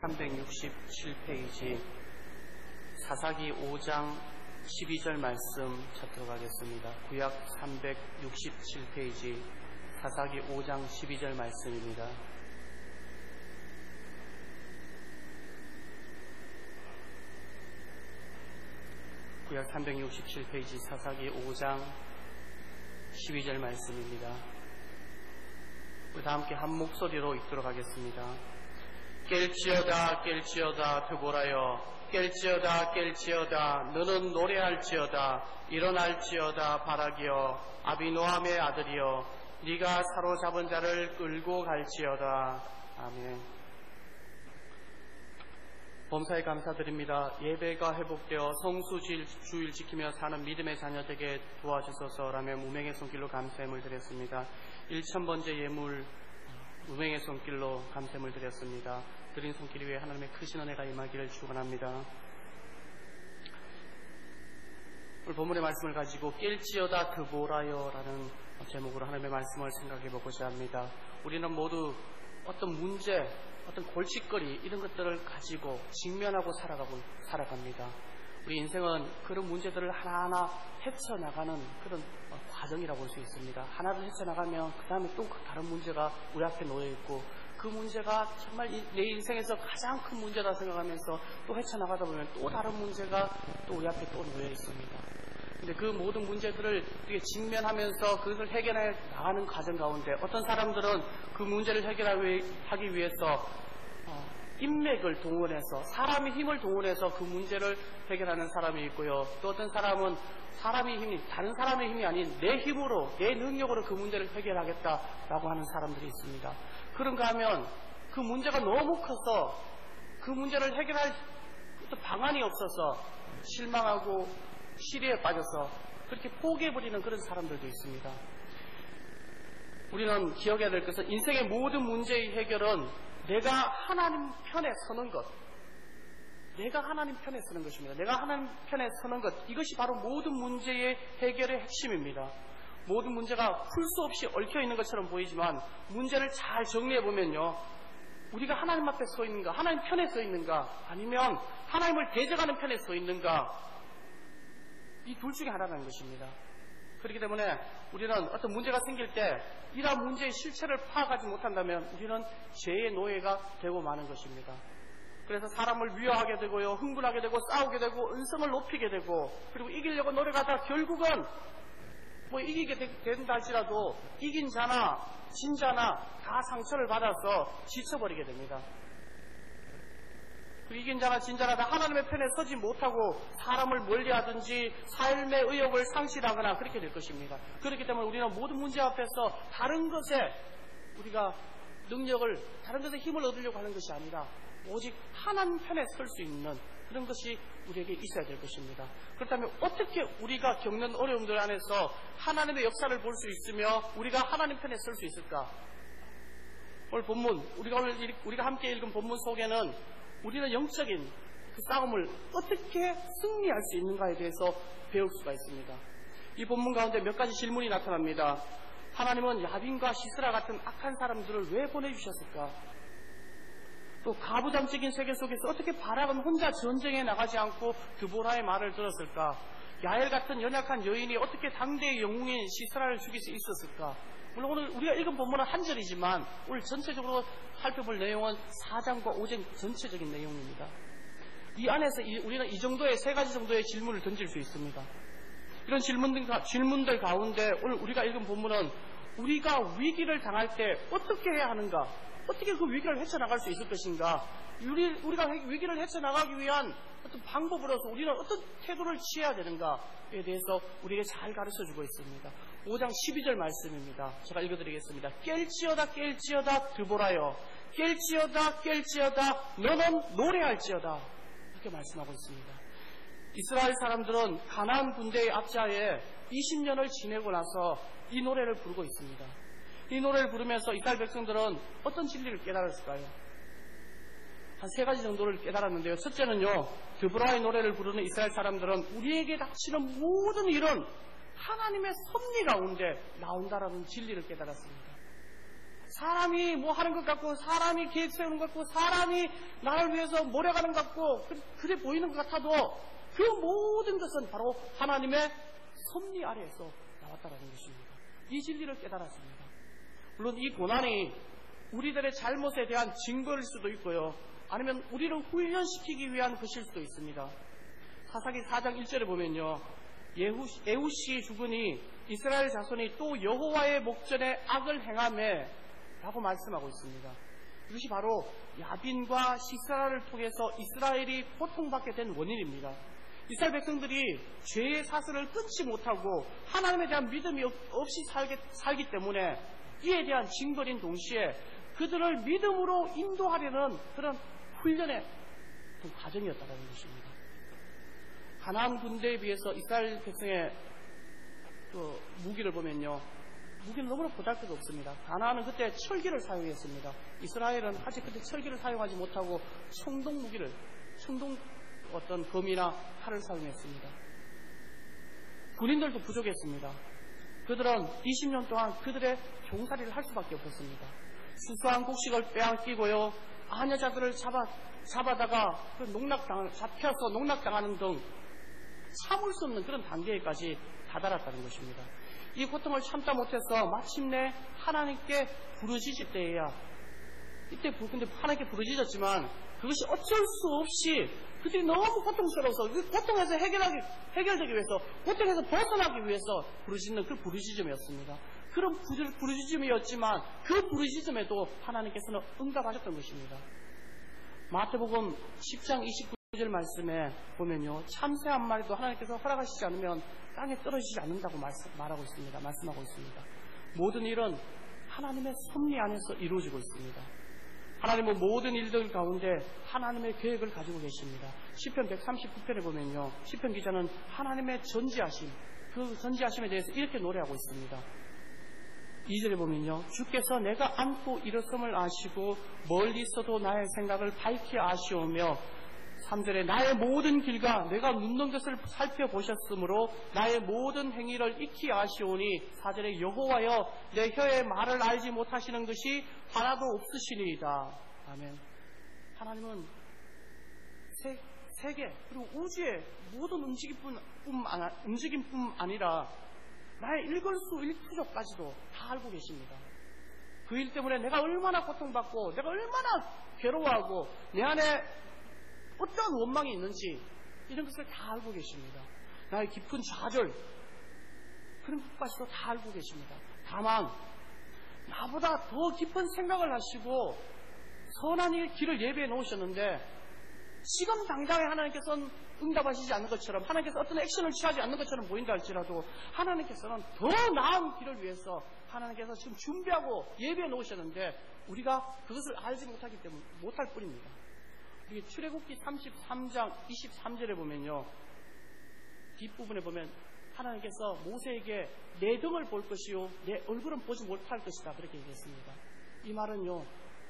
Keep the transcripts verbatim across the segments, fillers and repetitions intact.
삼백육십칠 페이지 사사기 오 장 십이 절 말씀 찾도록 하겠습니다. 구약 삼백육십칠 페이지 사사기 오 장 십이 절 말씀입니다. 구약 삼백육십칠 페이지 사사기 오 장 십이 절 말씀입니다. 우리 다 함께 한 목소리로 읽도록 하겠습니다. 깰지어다 깰지어다 드보라여, 깰지어다 깰지어다 너는 노래할지어다, 일어날지어다 바라기여, 아비노함의 아들이여, 네가 사로잡은 자를 끌고 갈지어다. 아멘. 범사에 감사드립니다. 예배가 회복되어 성수 주일 지키며 사는 믿음의 자녀되게 도와주소서라며 무명의 손길로 감사함을 드렸습니다. 천 번째 예물 무명의 손길로 감사함을 드렸습니다. 드린 손길 위에 하나님의 크신 은혜가 임하기를 축원합니다. 오늘 본문의 말씀을 가지고 깰지어다 드보라여 라는 제목으로 하나님의 말씀을 생각해 보고자 합니다. 우리는 모두 어떤 문제, 어떤 골칫거리 이런 것들을 가지고 직면하고 살아가고 살아갑니다. 우리 인생은 그런 문제들을 하나하나 헤쳐나가는 그런 과정이라고 볼 수 있습니다. 하나를 헤쳐나가면 그 다음에 또 다른 문제가 우리 앞에 놓여있고, 그 문제가 정말 내 인생에서 가장 큰 문제다 생각하면서 또 헤쳐나가다 보면 또 다른 문제가 또 우리 앞에 또 놓여있습니다. 근데 그 모든 문제들을 우리가 직면하면서 그것을 해결해 나가는 과정 가운데 어떤 사람들은 그 문제를 해결하기 위해서 인맥을 동원해서, 사람의 힘을 동원해서 그 문제를 해결하는 사람이 있고요. 또 어떤 사람은 사람의 힘이, 다른 사람의 힘이 아닌 내 힘으로, 내 능력으로 그 문제를 해결하겠다라고 하는 사람들이 있습니다. 그런가 하면 그 문제가 너무 커서 그 문제를 해결할 방안이 없어서 실망하고 시리에 빠져서 그렇게 포기해버리는 그런 사람들도 있습니다. 우리는 기억해야 될 것은 인생의 모든 문제의 해결은 내가 하나님 편에 서는 것, 내가 하나님 편에 서는 것입니다. 내가 하나님 편에 서는 것, 이것이 바로 모든 문제의 해결의 핵심입니다. 모든 문제가 풀 수 없이 얽혀있는 것처럼 보이지만 문제를 잘 정리해보면요, 우리가 하나님 앞에 서 있는가, 하나님 편에 서 있는가, 아니면 하나님을 대적하는 편에 서 있는가, 이 둘 중에 하나라는 것입니다. 그렇기 때문에 우리는 어떤 문제가 생길 때 이러한 문제의 실체를 파악하지 못한다면 우리는 죄의 노예가 되고 마는 것입니다. 그래서 사람을 위협하게 되고요, 흥분하게 되고, 싸우게 되고, 은성을 높이게 되고, 그리고 이기려고 노력하다 결국은 뭐 이기게 된다 할지라도 이긴 자나 진 자나 다 상처를 받아서 지쳐버리게 됩니다. 이긴 자나 진 자나 다 하나님의 편에 서지 못하고 사람을 멀리하든지 삶의 의욕을 상실하거나 그렇게 될 것입니다. 그렇기 때문에 우리는 모든 문제 앞에서 다른 것에 우리가 능력을, 다른 것에 힘을 얻으려고 하는 것이 아니라 오직 하나님 편에 설 수 있는 그런 것이 우리에게 있어야 될 것입니다. 그렇다면 어떻게 우리가 겪는 어려움들 안에서 하나님의 역사를 볼 수 있으며 우리가 하나님 편에 설 수 있을까? 오늘 본문, 우리가 오늘 우리가 함께 읽은 본문 속에는 우리는 영적인 그 싸움을 어떻게 승리할 수 있는가에 대해서 배울 수가 있습니다. 이 본문 가운데 몇 가지 질문이 나타납니다. 하나님은 야빈과 시스라 같은 악한 사람들을 왜 보내주셨을까? 또 가부장적인 세계 속에서 어떻게 바락은 혼자 전쟁에 나가지 않고 드보라의 말을 들었을까? 야엘 같은 연약한 여인이 어떻게 당대의 영웅인 시스라를 죽일 수 있었을까? 물론 오늘 우리가 읽은 본문은 한 절이지만 오늘 전체적으로 살펴볼 내용은 사 장과 오 장 전체적인 내용입니다. 이 안에서 이, 우리는 이 정도의 세 가지 정도의 질문을 던질 수 있습니다. 이런 질문들, 질문들 가운데 오늘 우리가 읽은 본문은 우리가 위기를 당할 때 어떻게 해야 하는가, 어떻게 그 위기를 헤쳐나갈 수 있을 것인가, 우리, 우리가 위기를 헤쳐나가기 위한 어떤 방법으로서 우리는 어떤 태도를 취해야 되는가에 대해서 우리에게 잘 가르쳐주고 있습니다. 오 장 십이 절 말씀입니다. 제가 읽어드리겠습니다. 깰지어다 깰지어다 드보라여, 깰지어다 깰지어다 너는 노래할지어다, 이렇게 말씀하고 있습니다. 이스라엘 사람들은 가나안 군대의 압제하에 이십 년을 지내고 나서 이 노래를 부르고 있습니다. 이 노래를 부르면서 이스라엘 백성들은 어떤 진리를 깨달았을까요? 한 세 가지 정도를 깨달았는데요. 첫째는요, 드보라의 노래를 부르는 이스라엘 사람들은 우리에게 닥치는 모든 일은 하나님의 섭리 가운데 나온다라는 진리를 깨달았습니다. 사람이 뭐 하는 것 같고, 사람이 계획 세우는 것 같고, 사람이 나를 위해서 몰아가는 것 같고, 그래 보이는 것 같아도 그 모든 것은 바로 하나님의 섭리 아래에서 나왔다는 것입니다. 이 진리를 깨달았습니다. 물론 이 고난이 우리들의 잘못에 대한 증거일 수도 있고요, 아니면 우리를 훈련시키기 위한 것일 수도 있습니다. 사사기 사 장 일 절에 보면요, 에훗이 죽으니 이스라엘 자손이 또 여호와의 목전에 악을 행하매 라고 말씀하고 있습니다. 이것이 바로 야빈과 시스라를 통해서 이스라엘이 고통받게 된 원인입니다. 이스라엘 백성들이 죄의 사슬을 끊지 못하고 하나님에 대한 믿음이 없이 살게, 살기 때문에 이에 대한 징벌인 동시에 그들을 믿음으로 인도하려는 그런 훈련의 과정이었다는 것입니다. 가나안 군대에 비해서 이스라엘 백성의 그 무기를 보면요, 무기는 너무나 보잘것도 없습니다. 가나안은 그때 철기를 사용했습니다. 이스라엘은 아직 그때 철기를 사용하지 못하고 청동 무기를, 청동 어떤 검이나 칼을 사용했습니다. 군인들도 부족했습니다. 그들은 이십 년 동안 그들의 종살이를 할 수밖에 없었습니다. 수수한 곡식을 빼앗기고요, 아녀자들을 잡아, 잡아다가 그 농락당, 잡혀서 농락당하는 등 참을 수 없는 그런 단계까지 다다랐다는 것입니다. 이 고통을 참다 못해서 마침내 하나님께 부르짖을 때에야, 이때 근데 하나님께 부르짖었지만 그것이 어쩔 수 없이 그들이 너무 고통스러워서 그 고통에서 해결하기, 해결되기 위해서, 고통에서 벗어나기 위해서 부르짖는 그 부르짖음이었습니다. 그런 부르짖음이었지만 그 부르짖음에도 하나님께서는 응답하셨던 것입니다. 마태복음 십 장 이십구 절 말씀에 보면요, 참새 한 마리도 하나님께서 허락하시지 않으면 땅에 떨어지지 않는다고 말씀, 말하고 있습니다. 말씀하고 있습니다. 모든 일은 하나님의 섭리 안에서 이루어지고 있습니다. 하나님은 모든 일들 가운데 하나님의 계획을 가지고 계십니다. 시편 백삼십구 편에 보면요, 시편 기자는 하나님의 전지하심, 그 전지하심에 대해서 이렇게 노래하고 있습니다. 이 절에 보면요, 주께서 내가 안고 일어섬을 아시고 멀리서도 나의 생각을 밝히 아시오며, 삼 절에 나의 모든 길과 내가 눕는 것을 살펴보셨으므로 나의 모든 행위를 익히 아시오니, 사 절에 여호와여 내 혀의 말을 알지 못하시는 것이 하나도 없으시니이다. 아멘. 하나님은 세, 세계 그리고 우주의 모든 움직임뿐, 움직임뿐 아니라 나의 일걸수 일투족까지도 다 알고 계십니다. 그 일 때문에 내가 얼마나 고통받고 내가 얼마나 괴로워하고 내 안에 어떤 원망이 있는지 이런 것을 다 알고 계십니다. 나의 깊은 좌절, 그런 것까지도 다 알고 계십니다. 다만 나보다 더 깊은 생각을 하시고 선한 일 길을 예비해 놓으셨는데, 지금 당장에 하나님께서는 응답하시지 않는 것처럼, 하나님께서 어떤 액션을 취하지 않는 것처럼 보인다 할지라도 하나님께서는 더 나은 길을 위해서 하나님께서 지금 준비하고 예비해 놓으셨는데 우리가 그것을 알지 못하기 때문에 못할 뿐입니다. 우리 출애굽기 삼십삼 장 이십삼 절에 보면요, 뒷부분에 보면 하나님께서 모세에게 내 등을 볼 것이요 내 얼굴은 보지 못할 것이다, 그렇게 얘기했습니다. 이 말은요,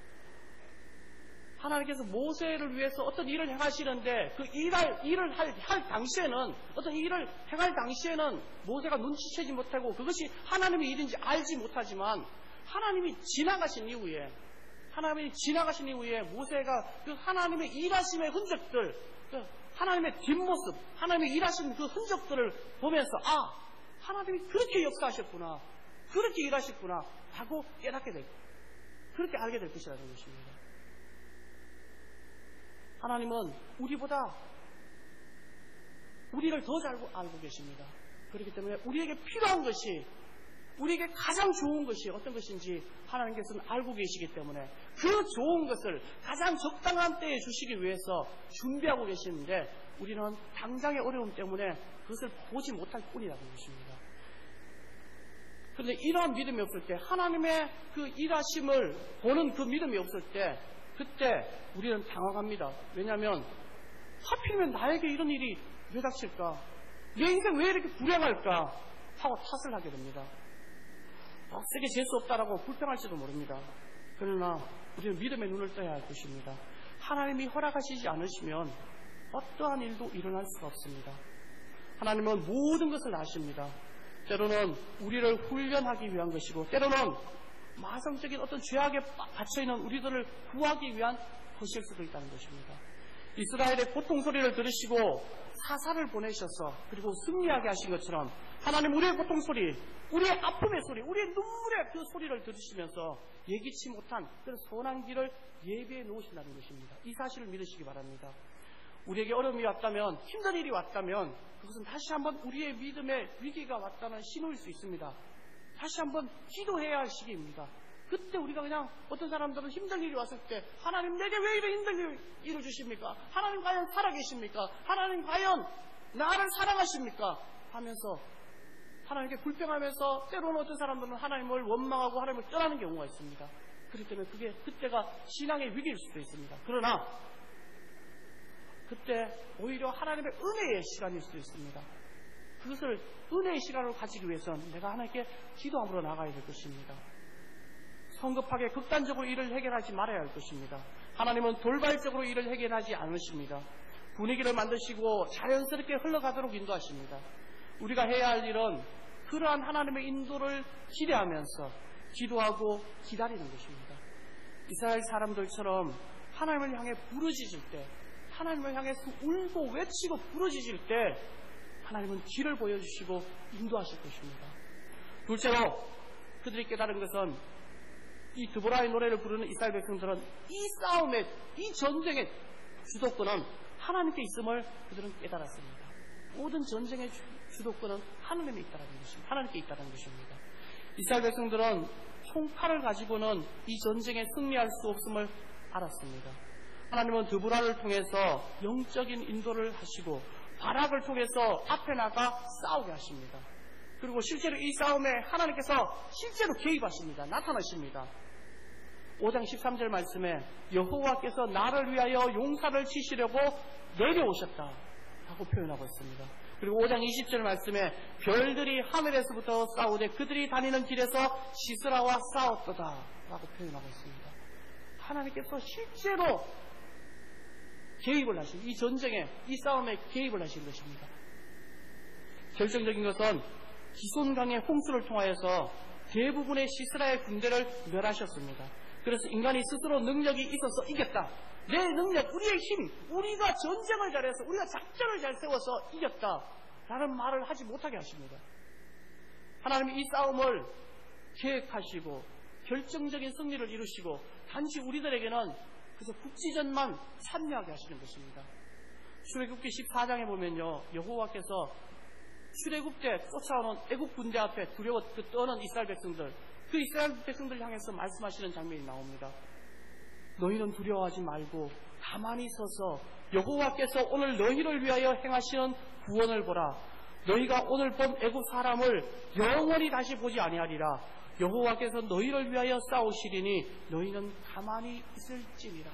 하나님께서 모세를 위해서 어떤 일을 행하시는데 그 일할, 일을 할, 할 당시에는, 어떤 일을 행할 당시에는 모세가 눈치채지 못하고 그것이 하나님의 일인지 알지 못하지만, 하나님이 지나가신 이후에 하나님이 지나가신 이후에 모세가 그 하나님의 일하심의 흔적들, 그 하나님의 뒷모습, 하나님의 일하신 그 흔적들을 보면서, 아, 하나님이 그렇게 역사하셨구나, 그렇게 일하셨구나 하고 깨닫게 될, 그렇게 알게 될 것이라는 것입니다. 하나님은 우리보다 우리를 더 잘 알고 계십니다. 그렇기 때문에 우리에게 필요한 것이, 우리에게 가장 좋은 것이 어떤 것인지 하나님께서는 알고 계시기 때문에 그 좋은 것을 가장 적당한 때에 주시기 위해서 준비하고 계시는데, 우리는 당장의 어려움 때문에 그것을 보지 못할 뿐이라는 것입니다. 그런데 이러한 믿음이 없을 때, 하나님의 그 일하심을 보는 그 믿음이 없을 때, 그때 우리는 당황합니다. 왜냐하면 하필이면 나에게 이런 일이 왜 닥칠까? 내 인생 왜 이렇게 불행할까? 하고 탓을 하게 됩니다. 세게 재수 없다라고 불평할지도 모릅니다. 그러나 우리는 믿음의 눈을 떠야 할 것입니다. 하나님이 허락하시지 않으시면 어떠한 일도 일어날 수가 없습니다. 하나님은 모든 것을 아십니다. 때로는 우리를 훈련하기 위한 것이고, 때로는 마성적인 어떤 죄악에 갇혀있는 우리들을 구하기 위한 것일 수도 있다는 것입니다. 이스라엘의 고통 소리를 들으시고 사사를 보내셔서 그리고 승리하게 하신 것처럼 하나님 우리의 고통 소리, 우리의 아픔의 소리, 우리의 눈물의 그 소리를 들으시면서 예기치 못한 그런 선한 길을 예비해 놓으신다는 것입니다. 이 사실을 믿으시기 바랍니다. 우리에게 어려움이 왔다면, 힘든 일이 왔다면 그것은 다시 한번 우리의 믿음의 위기가 왔다는 신호일 수 있습니다. 다시 한번 기도해야 할 시기입니다. 그때 우리가 그냥 어떤 사람들은 힘든 일이 왔을 때 하나님 내게 왜 이런 힘든 일을 주십니까? 하나님 과연 살아계십니까? 하나님 과연 나를 사랑하십니까? 하면서 하나님께 불평하면서 때로는 어떤 사람들은 하나님을 원망하고 하나님을 떠나는 경우가 있습니다. 그렇기 때문에 그게 그때가 신앙의 위기일 수도 있습니다. 그러나 그때 오히려 하나님의 은혜의 시간일 수도 있습니다. 그것을 은혜의 시간으로 가지기 위해서는 내가 하나님께 기도함으로 나가야 될 것입니다. 성급하게 극단적으로 일을 해결하지 말아야 할 것입니다. 하나님은 돌발적으로 일을 해결하지 않으십니다. 분위기를 만드시고 자연스럽게 흘러가도록 인도하십니다. 우리가 해야 할 일은 그러한 하나님의 인도를 기대하면서 기도하고 기다리는 것입니다. 이스라엘 사람들처럼 하나님을 향해 부르짖을 때, 하나님을 향해서 울고 외치고 부르짖을 때 하나님은 길을 보여주시고 인도하실 것입니다. 둘째로 그들이 깨달은 것은 이 드보라의 노래를 부르는 이스라엘 백성들은 이 싸움의, 이 전쟁의 주도권은 하나님께 있음을 그들은 깨달았습니다. 모든 전쟁의 주도권은 하나님에 있다는 것입니다. 하나님께 있다는 것입니다. 이스라엘 백성들은 총칼을 가지고는 이 전쟁에 승리할 수 없음을 알았습니다. 하나님은 드보라를 통해서 영적인 인도를 하시고 바락을 통해서 앞에 나가 싸우게 하십니다. 그리고 실제로 이 싸움에 하나님께서 실제로 개입하십니다. 나타나십니다. 오 장 십삼 절 말씀에 여호와께서 나를 위하여 용사를 치시려고 내려오셨다 라고 표현하고 있습니다. 그리고 오 장 이십 절 말씀에 별들이 하늘에서부터 싸우되 그들이 다니는 길에서 시스라와 싸웠도다 라고 표현하고 있습니다. 하나님께서 실제로 개입을 하신, 이 전쟁에, 이 싸움에 개입을 하신 것입니다. 결정적인 것은 기손강의 홍수를 통하여서 대부분의 시스라의 군대를 멸하셨습니다. 그래서 인간이 스스로 능력이 있어서 이겼다, 내 능력, 우리의 힘, 우리가 전쟁을 잘해서 우리가 작전을 잘 세워서 이겼다 라는 말을 하지 못하게 하십니다. 하나님이 이 싸움을 계획하시고 결정적인 승리를 이루시고 단지 우리들에게는 그래서 국지전만 참여하게 하시는 것입니다. 출애굽기 십사 장에 보면요, 여호와께서 출애굽 때 쫓아오는 애국 군대 앞에 두려워 떠는 이스라엘 백성들, 그 이스라엘 백성들을 향해서 말씀하시는 장면이 나옵니다. 너희는 두려워하지 말고 가만히 서서 여호와께서 오늘 너희를 위하여 행하시는 구원을 보라. 너희가 오늘 본 애국 사람을 영원히 다시 보지 아니하리라. 여호와께서 너희를 위하여 싸우시리니 너희는 가만히 있을지니라.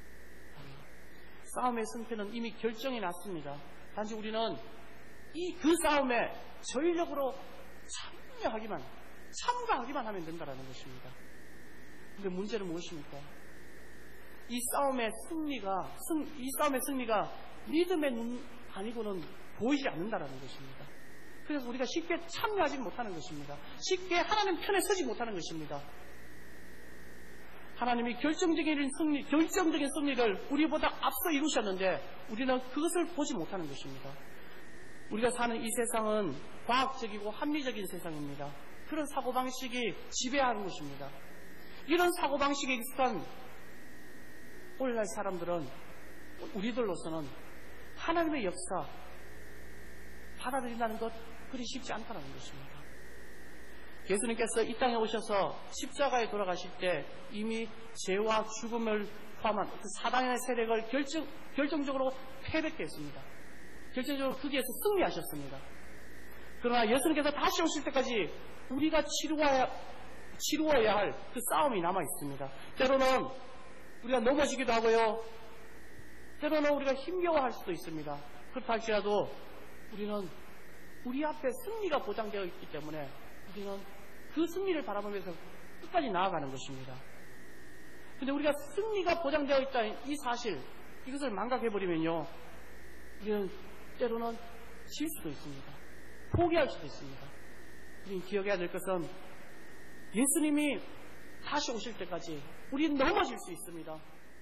싸움의 승패는 이미 결정이 났습니다. 단지 우리는 이 그 싸움에 전력으로 참여하기만, 참가하기만 하면 된다는 것입니다. 그런데 문제는 무엇입니까? 이 싸움의 승리가, 승, 이 싸움의 승리가 믿음의 눈 아니고는 보이지 않는다는 것입니다. 그래서 우리가 쉽게 참여하지 못하는 것입니다. 쉽게 하나님 편에 서지 못하는 것입니다. 하나님이 결정적인 승리, 결정적인 승리를 우리보다 앞서 이루셨는데 우리는 그것을 보지 못하는 것입니다. 우리가 사는 이 세상은 과학적이고 합리적인 세상입니다. 그런 사고방식이 지배하는 것입니다. 이런 사고방식에 익숙한 오늘날 사람들은, 우리들로서는 하나님의 역사 받아들인다는 것 그리 쉽지 않다는 것입니다. 예수님께서 이 땅에 오셔서 십자가에 돌아가실 때 이미 죄와 죽음을 포함한 그 사단의 세력을 결정, 결정적으로 패배케 했습니다. 결정적으로 거기에서 승리하셨습니다. 그러나 예수님께서 다시 오실 때까지 우리가 치루어야, 치루어야 할 그 싸움이 남아 있습니다. 때로는 우리가 넘어지기도 하고요, 때로는 우리가 힘겨워할 수도 있습니다. 그렇다 할지라도 우리는 우리 앞에 승리가 보장되어 있기 때문에 우리는 그 승리를 바라보면서 끝까지 나아가는 것입니다. 그런데 우리가 승리가 보장되어 있다는 이 사실, 이것을 망각해버리면요, 우리는 때로는 질 수도 있습니다. 포기할 수도 있습니다. 우리는 기억해야 될 것은 예수님이 다시 오실 때까지 우리는 넘어질 수 있습니다.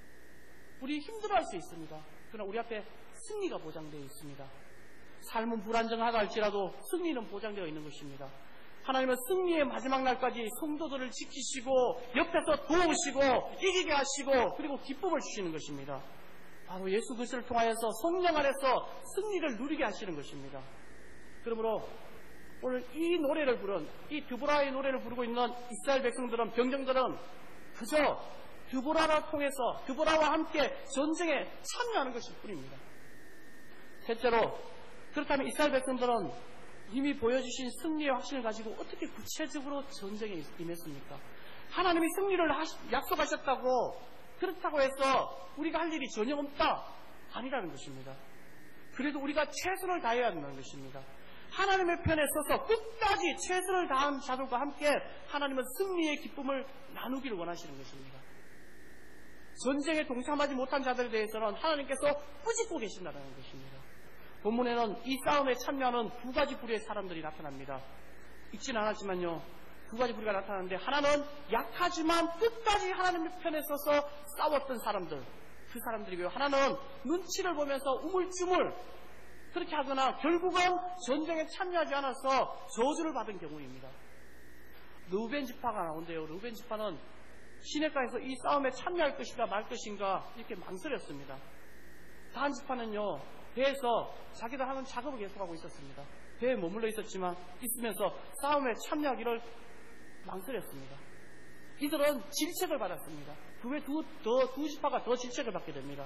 우리 힘들어할 수 있습니다. 그러나 우리 앞에 승리가 보장되어 있습니다. 삶은 불안정하다 할지라도 승리는 보장되어 있는 것입니다. 하나님은 승리의 마지막 날까지 성도들을 지키시고 옆에서 도우시고 이기게 하시고 그리고 기쁨을 주시는 것입니다. 바로 예수 그리스도를 통하여서 성령 안에서 승리를 누리게 하시는 것입니다. 그러므로 오늘 이 노래를 부른 이 드보라의 노래를 부르고 있는 이스라엘 백성들은 병정들은 그저 드보라를 통해서 드보라와 함께 전쟁에 참여하는 것일 뿐입니다. 셋째로 그렇다면 이스라엘 백성들은 이미 보여주신 승리의 확신을 가지고 어떻게 구체적으로 전쟁에 임했습니까? 하나님이 승리를 약속하셨다고 그렇다고 해서 우리가 할 일이 전혀 없다? 아니라는 것입니다. 그래도 우리가 최선을 다해야 한다는 것입니다. 하나님의 편에 서서 끝까지 최선을 다한 자들과 함께 하나님은 승리의 기쁨을 나누기를 원하시는 것입니다. 전쟁에 동참하지 못한 자들에 대해서는 하나님께서 꾸짖고 계신다는 것입니다. 본문에는 이 싸움에 참여하는 두 가지 부류의 사람들이 나타납니다. 읽지는 않았지만요, 두 가지 부류가 나타나는데, 하나는 약하지만 끝까지 하나님의 편에 서서 싸웠던 사람들, 그 사람들이고요. 하나는 눈치를 보면서 우물쭈물 그렇게 하거나 결국은 전쟁에 참여하지 않아서 저주를 받은 경우입니다. 르우벤 지파가 나온대요. 르우벤 지파는 시내가에서 이 싸움에 참여할 것인가 말 것인가 이렇게 망설였습니다. 단 지파는요, 배에서 자기들 하는 작업을 계속하고 있었습니다. 배에 머물러 있었지만 있으면서 싸움에 참여하기를 망설였습니다. 이들은 질책을 받았습니다. 그 외 두, 더, 두 지파가 더 질책을 받게 됩니다.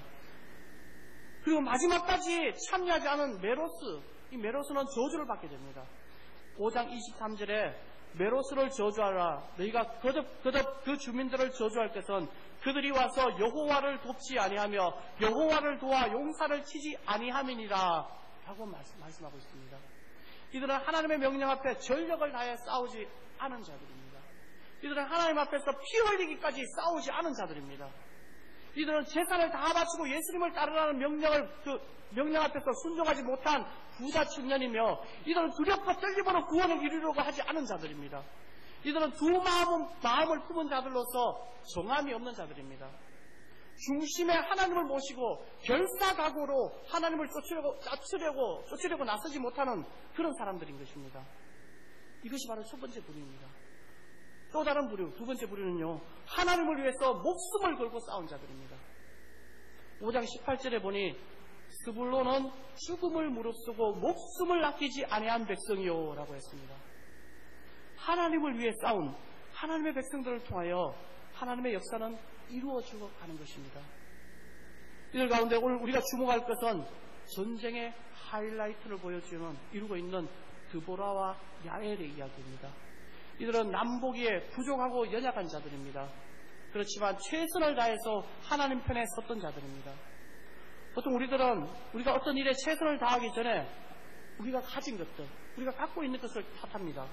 그리고 마지막까지 참여하지 않은 메로스, 이 메로스는 저주를 받게 됩니다. 오 장 이십삼 절에 메로스를 저주하라. 너희가 거듭 거듭 그 주민들을 저주할 것은 그들이 와서 여호와를 돕지 아니하며 여호와를 도와 용사를 치지 아니함이니라 라고 말씀, 말씀하고 있습니다. 이들은 하나님의 명령 앞에 전력을 다해 싸우지 않은 자들입니다. 이들은 하나님 앞에서 피 흘리기까지 싸우지 않은 자들입니다. 이들은 재산을 다 바치고 예수님을 따르라는 명령을 그 명령 앞에서 순종하지 못한 부자 청년이며, 이들은 두렵고 떨림으로 구원을 이루려고 하지 않은 자들입니다. 이들은 두 마음은, 마음을 품은 자들로서 정함이 없는 자들입니다. 중심에 하나님을 모시고 결사각오로 하나님을 쫓으려고, 쫓으려고, 쫓으려고 나서지 못하는 그런 사람들인 것입니다. 이것이 바로 첫 번째 부류입니다. 또 다른 부류, 두 번째 부류는요, 하나님을 위해서 목숨을 걸고 싸운 자들입니다. 오 장 십팔 절에 보니 스불론은 죽음을 무릅쓰고 목숨을 아끼지 아니한 백성이요 라고 했습니다. 하나님을 위해 싸운 하나님의 백성들을 통하여 하나님의 역사는 이루어져 가는 것입니다. 이들 가운데 오늘 우리가 주목할 것은 전쟁의 하이라이트를 보여주는, 이루고 있는 드보라와 야엘의 이야기입니다. 이들은 남보기에 부족하고 연약한 자들입니다. 그렇지만 최선을 다해서 하나님 편에 섰던 자들입니다. 보통 우리들은 우리가 어떤 일에 최선을 다하기 전에 우리가 가진 것들, 우리가 갖고 있는 것을 탓합니다.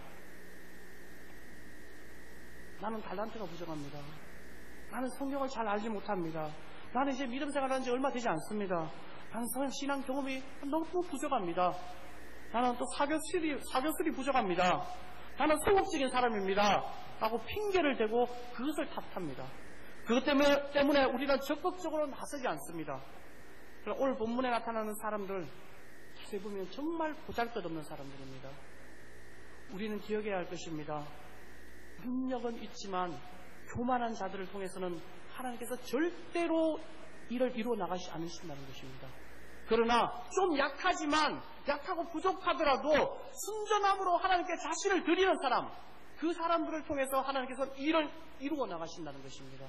나는 달란트가 부족합니다. 나는 성경을 잘 알지 못합니다. 나는 이제 믿음 생활한 지 얼마 되지 않습니다. 나는 신앙 경험이 너무 부족합니다. 나는 또 사교술이, 사교술이 부족합니다. 나는 소극적인 사람입니다. 라고 핑계를 대고 그것을 탓합니다. 그것 때문에, 때문에 우리는 적극적으로 나서지 않습니다. 오늘 본문에 나타나는 사람들, 자세히 보면 정말 보잘것없는 사람들입니다. 우리는 기억해야 할 것입니다. 능력은 있지만 교만한 자들을 통해서는 하나님께서 절대로 일을 이루어 나가지 않으신다는 것입니다. 그러나 좀 약하지만, 약하고 부족하더라도 순전함으로 하나님께 자신을 드리는 사람, 그 사람들을 통해서 하나님께서 일을 이루어 나가신다는 것입니다.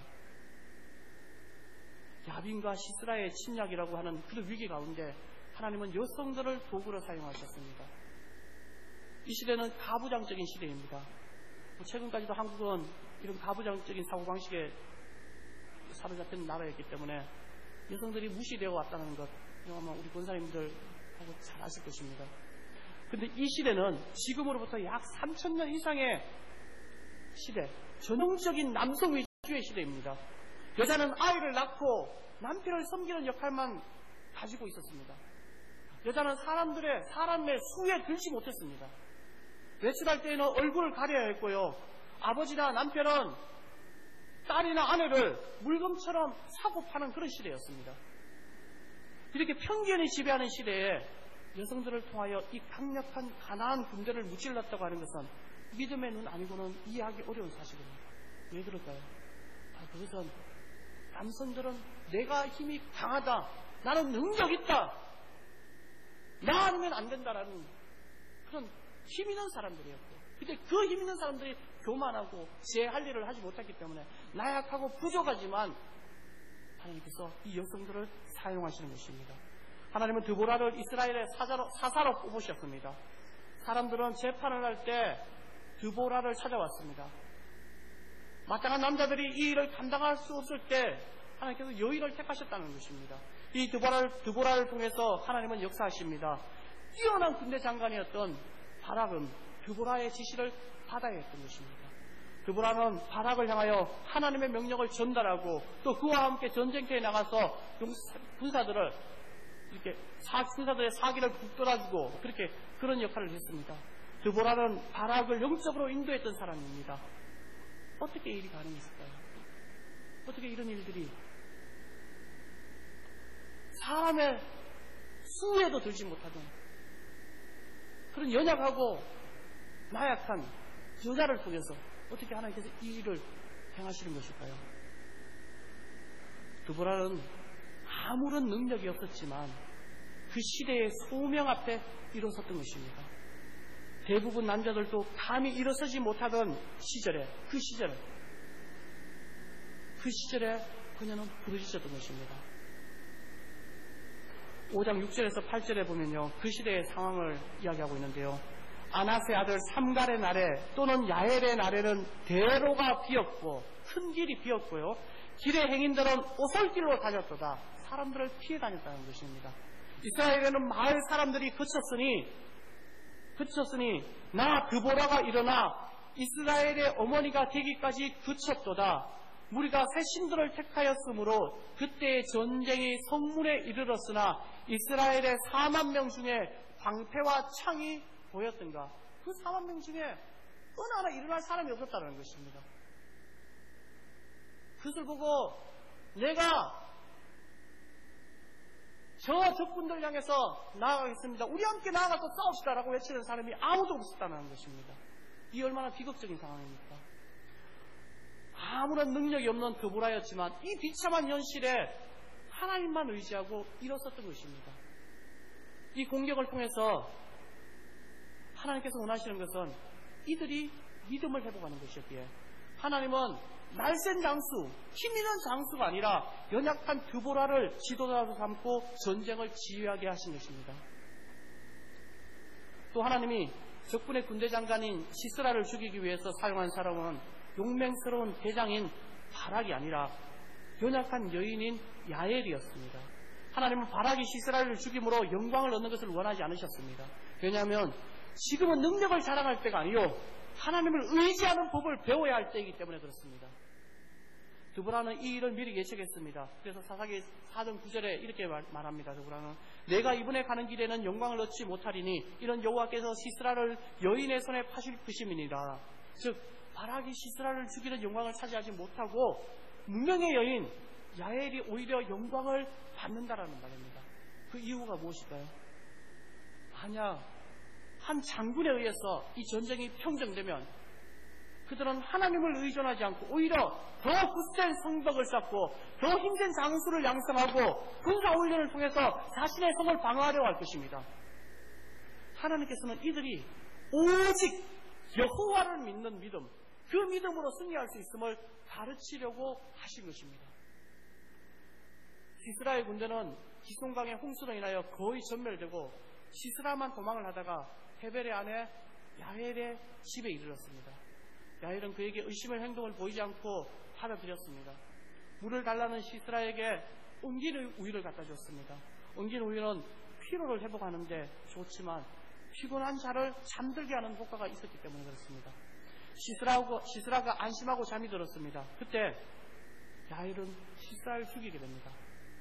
야빈과 시스라의 침략이라고 하는 그 위기 가운데 하나님은 여성들을 도구로 사용하셨습니다. 이 시대는 가부장적인 시대입니다. 최근까지도 한국은 이런 가부장적인 사고방식에 사로잡힌 나라였기 때문에 여성들이 무시되어 왔다는 것, 아마 우리 권사님들하고 잘 아실 것입니다. 그런데 이 시대는 지금으로부터 약 삼천 년 이상의 시대, 전형적인 남성 위주의 시대입니다. 여자는 아이를 낳고 남편을 섬기는 역할만 가지고 있었습니다. 여자는 사람들의, 사람의 수에 들지 못했습니다. 외출할 때에는 얼굴을 가려야 했고요. 아버지나 남편은 딸이나 아내를 물건처럼 사고 파는 그런 시대였습니다. 이렇게 편견이 지배하는 시대에 여성들을 통하여 이 강력한 가나안 군대를 무찔렀다고 하는 것은 믿음의 눈 아니고는 이해하기 어려운 사실입니다. 왜 그럴까요? 아, 그것은 남성들은 내가 힘이 강하다, 나는 능력 있다, 나 아니면 안 된다라는 그런 힘 있는 사람들이었고, 근데 그 힘 있는 사람들이 교만하고 제 할 일을 하지 못했기 때문에 나약하고 부족하지만 하나님께서 이 여성들을 사용하시는 것입니다. 하나님은 드보라를 이스라엘의 사자로, 사사로 뽑으셨습니다. 사람들은 재판을 할 때 드보라를 찾아왔습니다. 마땅한 남자들이 이 일을 감당할 수 없을 때 하나님께서 여인을 택하셨다는 것입니다. 이 드보라를, 드보라를 통해서 하나님은 역사하십니다. 뛰어난 군대 장관이었던 바락은 드보라의 지시를 받아야 했던 것입니다. 드보라는 바락을 향하여 하나님의 명령을 전달하고 또 그와 함께 전쟁터에 나가서 군사들을 이렇게 군사들의 사기를 붙들어주고 그렇게 그런 역할을 했습니다. 드보라는 바락을 영적으로 인도했던 사람입니다. 어떻게 일이 가능했을까요? 어떻게 이런 일들이 사람의 수에도 들지 못하던 그런 연약하고 나약한 여자를 통해서 어떻게 하나님께서 이 일을 행하시는 것일까요? 드보라는 아무런 능력이 없었지만 그 시대의 소명 앞에 일어섰던 것입니다. 대부분 남자들도 감히 일어서지 못하던 시절에 그 시절에 그 시절에 그녀는 부르짖었던 것입니다. 오 장 육 절에서 팔 절에 보면요, 그 시대의 상황을 이야기하고 있는데요. 아낫의 아들 삼갈의 날에 또는 야엘의 날에는 대로가 비었고 큰 길이 비었고요, 길의 행인들은 오솔길로 다녔도다. 사람들을 피해 다녔다는 것입니다. 이스라엘에는 마을 사람들이 그쳤으니 그쳤으니 나 드보라가 일어나 이스라엘의 어머니가 되기까지 그쳤도다. 우리가 새 신들을 택하였으므로 그때의 전쟁이 성문에 이르렀으나 이스라엘의 사만 명 중에 방패와 창이 보였던가. 그 사만 명 중에 어느 하나 일어날 사람이 없었다는 것입니다. 그것을 보고 내가 저 적군들 향해서 나아가겠습니다, 우리 함께 나아가서 싸웁시다라고 외치는 사람이 아무도 없었다는 것입니다. 이 얼마나 비극적인 상황입니까? 아무런 능력이 없는 드보라였지만 이 비참한 현실에 하나님만 의지하고 일어섰던 것입니다. 이 공격을 통해서 하나님께서 원하시는 것은 이들이 믿음을 회복하는 것이었기에 하나님은 날쌘 장수, 힘 있는 장수가 아니라 연약한 드보라를 지도자로 삼고 전쟁을 지휘하게 하신 것입니다. 또 하나님이 적군의 군대 장관인 시스라를 죽이기 위해서 사용한 사람은 용맹스러운 대장인 바락이 아니라 연약한 여인인 야엘이었습니다. 하나님은 바락이 시스라를 죽임으로 영광을 얻는 것을 원하지 않으셨습니다. 왜냐하면 지금은 능력을 자랑할 때가 아니요, 하나님을 의지하는 법을 배워야 할 때이기 때문에 그렇습니다. 드보라는 이 일을 미리 예측했습니다. 그래서 사사기 사 장 구 절에 이렇게 말, 말합니다. 드보라는 내가 이번에 가는 길에는 영광을 얻지 못하리니 이런 여호와께서 시스라를 여인의 손에 파실 것임이니라. 즉 바락이 시스라를 죽이는 영광을 차지하지 못하고 무명의 여인 야엘이 오히려 영광을 받는다라는 말입니다. 그 이유가 무엇일까요? 만약 한 장군에 의해서 이 전쟁이 평정되면 그들은 하나님을 의존하지 않고 오히려 더 굳센 성벽을 쌓고 더 힘센 장수를 양성하고 군사 훈련을 통해서 자신의 성을 방어하려고 할 것입니다. 하나님께서는 이들이 오직 여호와를 믿는 믿음, 그 믿음으로 승리할 수 있음을 가르치려고 하신 것입니다. 시스라의 군대는 기송강의 홍수로 인하여 거의 전멸되고 시스라만 도망을 하다가 헤벨의 아내 야엘의 집에 이르렀습니다. 야엘은 그에게 의심의 행동을 보이지 않고 받아들였습니다. 물을 달라는 시스라에게 옮긴 우유를 갖다 줬습니다. 옮긴 우유는 피로를 회복하는데 좋지만 피곤한 자를 잠들게 하는 효과가 있었기 때문에 그렇습니다. 시스라가, 시스라가 안심하고 잠이 들었습니다. 그때 야엘은 시스라를 죽이게 됩니다.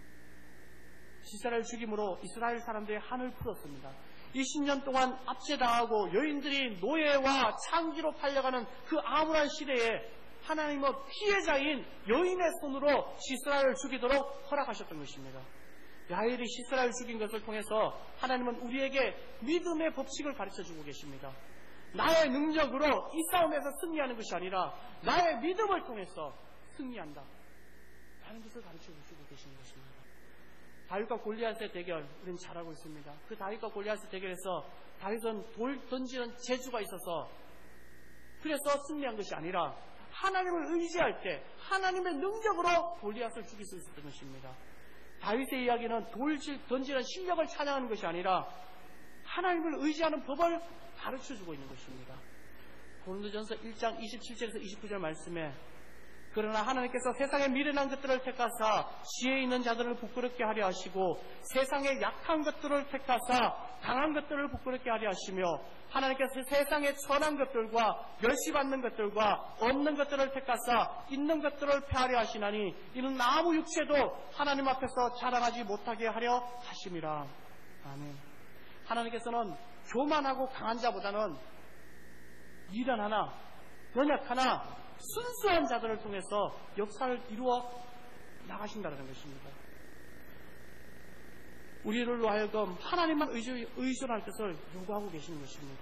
시스라를 죽임으로 이스라엘 사람들의 한을 풀었습니다. 이십 년 동안 압제당하고 여인들이 노예와 창기로 팔려가는 그 암울한 시대에 하나님은 피해자인 여인의 손으로 시스라를 죽이도록 허락하셨던 것입니다. 야엘이 시스라를 죽인 것을 통해서 하나님은 우리에게 믿음의 법칙을 가르쳐주고 계십니다. 나의 능력으로 이 싸움에서 승리하는 것이 아니라 나의 믿음을 통해서 승리한다 라는 것을 가르쳐주고 계시는 것입니다. 다윗과 골리앗의 대결 우리는 잘 알고 있습니다. 그 다윗과 골리앗의 대결에서 다윗은 돌 던지는 재주가 있어서 그래서 승리한 것이 아니라 하나님을 의지할 때 하나님의 능력으로 골리앗을 죽일 수 있었던 것입니다. 다윗의 이야기는 돌 던지는 실력을 찬양하는 것이 아니라 하나님을 의지하는 법을 가르쳐주고 있는 것입니다. 고린도전서 일 장 이십칠 절에서 이십구 절 말씀에 그러나 하나님께서 세상에 미련한 것들을 택하사 지혜 있는 자들을 부끄럽게 하려 하시고 세상에 약한 것들을 택하사 강한 것들을 부끄럽게 하려 하시며 하나님께서 세상에 선한 것들과 멸시받는 것들과 없는 것들을 택하사 있는 것들을 폐하려 하시나니 이는 아무 육체도 하나님 앞에서 자랑하지 못하게 하려 하심이라. 아멘. 하나님께서는 교만하고 강한 자보다는 미련하나 연약하나 순수한 자들을 통해서 역사를 이루어 나가신다는 것입니다. 우리를 하여금 하나님만 의존할 것을 요구하고 계시는 것입니다.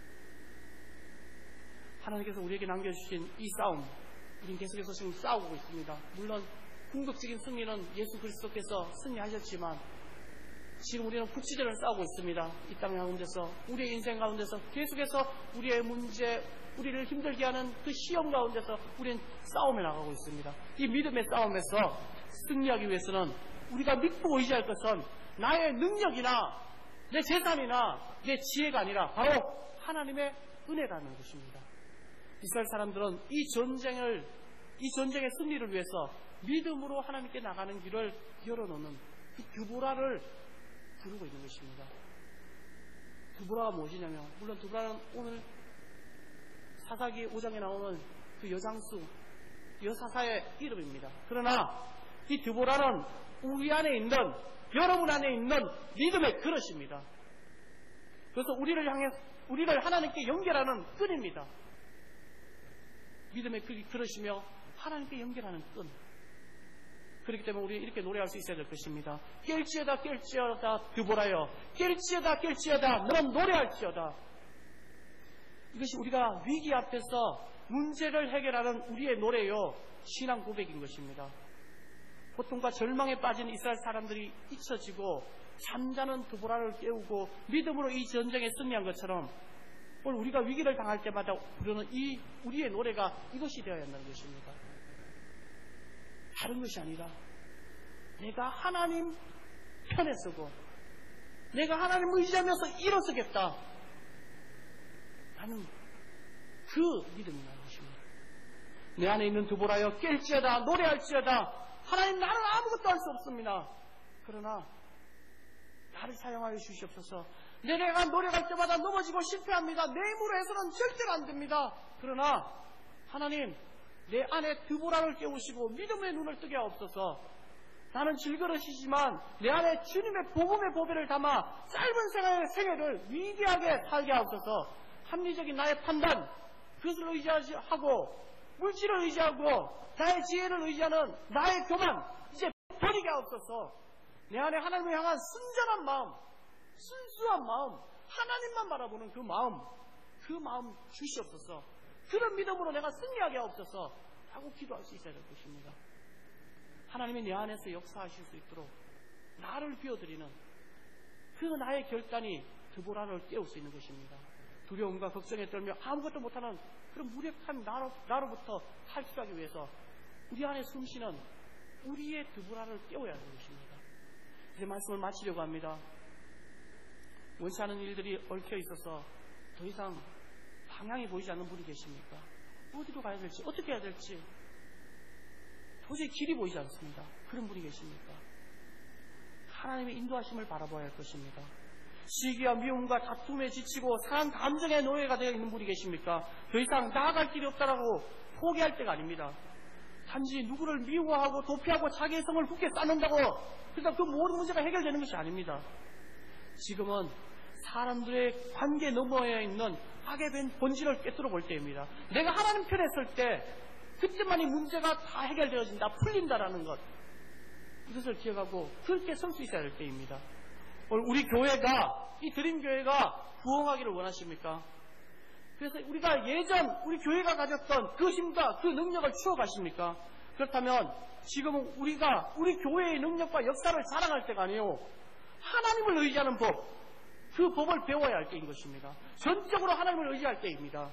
하나님께서 우리에게 남겨주신 이 싸움, 우리는 계속해서 지금 싸우고 있습니다. 물론 궁극적인 승리는 예수 그리스도께서 승리하셨지만 지금 우리는 구치전을 싸우고 있습니다. 이 땅 가운데서 우리의 인생 가운데서 계속해서 우리의 문제, 우리를 힘들게 하는 그 시험 가운데서 우리는 싸움에 나가고 있습니다. 이 믿음의 싸움에서 승리하기 위해서는 우리가 믿고 의지할 것은 나의 능력이나 내 재산이나 내 지혜가 아니라 바로 하나님의 은혜라는 것입니다. 이스라엘 사람들은 이 전쟁을, 이 전쟁의 승리를 위해서 믿음으로 하나님께 나가는 길을 열어놓는 그 드보라를 부르고 있는 것입니다. 드보라가 무엇이냐면, 물론 드보라는 오늘 사사기 오 장에 나오는 그 여장수, 여사사의 이름입니다. 그러나 이 드보라는 우리 안에 있는, 여러분 안에 있는 믿음의 그릇입니다. 그래서 우리를 향해, 우리를 하나님께 연결하는 끈입니다. 믿음의 그릇이며 하나님께 연결하는 끈. 그렇기 때문에 우리 이렇게 노래할 수 있어야 될 것입니다. 깰지어다 깰지어다 드보라여, 깰지어다 깰지어다 너는 노래할지어다. 이것이 우리가 위기 앞에서 문제를 해결하는 우리의 노래요, 신앙 고백인 것입니다. 고통과 절망에 빠진 이스라엘 사람들이 잊혀지고 잠자는 드보라를 깨우고 믿음으로 이 전쟁에 승리한 것처럼 오늘 우리가 위기를 당할 때마다 부르는 이 우리의 노래가 이것이 되어야 한다는 것입니다. 다른 것이 아니라 내가 하나님 편에 서고 내가 하나님을 의지하면서 일어서겠다 하는 그 믿음이라는 것입니다. 내 안에 있는 드보라여 깰지어다 노래할지어다. 하나님, 나는 아무것도 할 수 없습니다. 그러나 나를 사용하여 주시옵소서. 내가 노력할 때마다 넘어지고 실패합니다. 내 힘으로 해서는 절대로 안 됩니다. 그러나 하나님, 내 안에 드보라를 깨우시고 믿음의 눈을 뜨게 하옵소서. 나는 질그릇이지만 내 안에 주님의 복음의 보배를 담아 짧은 생애의 생애를 위대하게 살게 하옵소서. 합리적인 나의 판단, 그것을 의지하고 물질을 의지하고 나의 지혜를 의지하는 나의 교만 이제 버리게 하옵소서. 내 안에 하나님을 향한 순전한 마음, 순수한 마음, 하나님만 바라보는 그 마음, 그 마음 주시옵소서. 그런 믿음으로 내가 승리하게 하옵소서 하고 기도할 수 있어야 될 것입니다. 하나님이 내 안에서 역사하실 수 있도록 나를 비워드리는 그 나의 결단이 드보라를 깨울 수 있는 것입니다. 두려움과 걱정에 떨며 아무것도 못하는 그런 무력한 나로, 나로부터 탈출하기 위해서 우리 안에 숨쉬는 우리의 드보라를 깨워야 하는 것입니다. 이제 말씀을 마치려고 합니다. 원치 않은 일들이 얽혀 있어서 더 이상 방향이 보이지 않는 분이 계십니까? 어디로 가야 될지, 어떻게 해야 될지 도저히 길이 보이지 않습니다. 그런 분이 계십니까? 하나님의 인도하심을 바라봐야 할 것입니다. 시기와 미움과 다툼에 지치고 상한 감정의 노예가 되어 있는 분이 계십니까? 더 이상 나아갈 길이 없다라고 포기할 때가 아닙니다. 단지 누구를 미워하고 도피하고 자기의 성을 굳게 쌓는다고 그래서 그 모든 문제가 해결되는 것이 아닙니다. 지금은 사람들의 관계 너머에 있는 악의 본질을 꿰뚫어 볼 때입니다. 내가 하나님 편에 설 때 그때만이 문제가 다 해결되어진다, 풀린다라는 것. 이것을 기억하고 그렇게 설 수 있어야 할 때입니다. 오늘 우리 교회가, 이 드림교회가 부흥하기를 원하십니까? 그래서 우리가 예전 우리 교회가 가졌던 그 힘과 그 능력을 추억하십니까? 그렇다면 지금은 우리가 우리 교회의 능력과 역사를 자랑할 때가 아니에요. 하나님을 의지하는 법, 그 법을 배워야 할 때인 것입니다. 전적으로 하나님을 의지할 때입니다.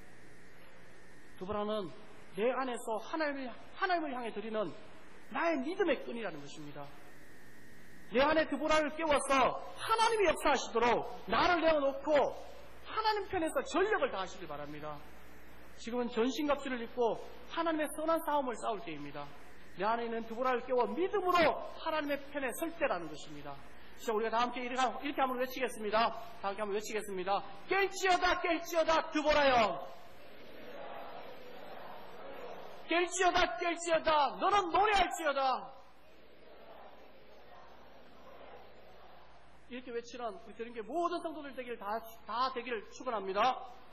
두 번째는 내 안에서 하나님을, 하나님을 향해 드리는 나의 믿음의 끈이라는 것입니다. 내 안에 드보라를 깨워서 하나님이 역사하시도록 나를 내어놓고 하나님 편에서 전력을 다하시길 바랍니다. 지금은 전신갑주를 입고 하나님의 선한 싸움을 싸울 때입니다. 내 안에 있는 드보라를 깨워 믿음으로 하나님의 편에 설 때라는 것입니다. 자, 우리가 다 함께 이렇게, 이렇게 한번 외치겠습니다. 다 함께 한번 외치겠습니다. 깰지어다 깰지어다 드보라여, 깰지어다 깰지어다 너는 노래할지어다. 이렇게 외치는 우리 드림교회 모든 성도들 되기를 다, 다 되기를 축원합니다.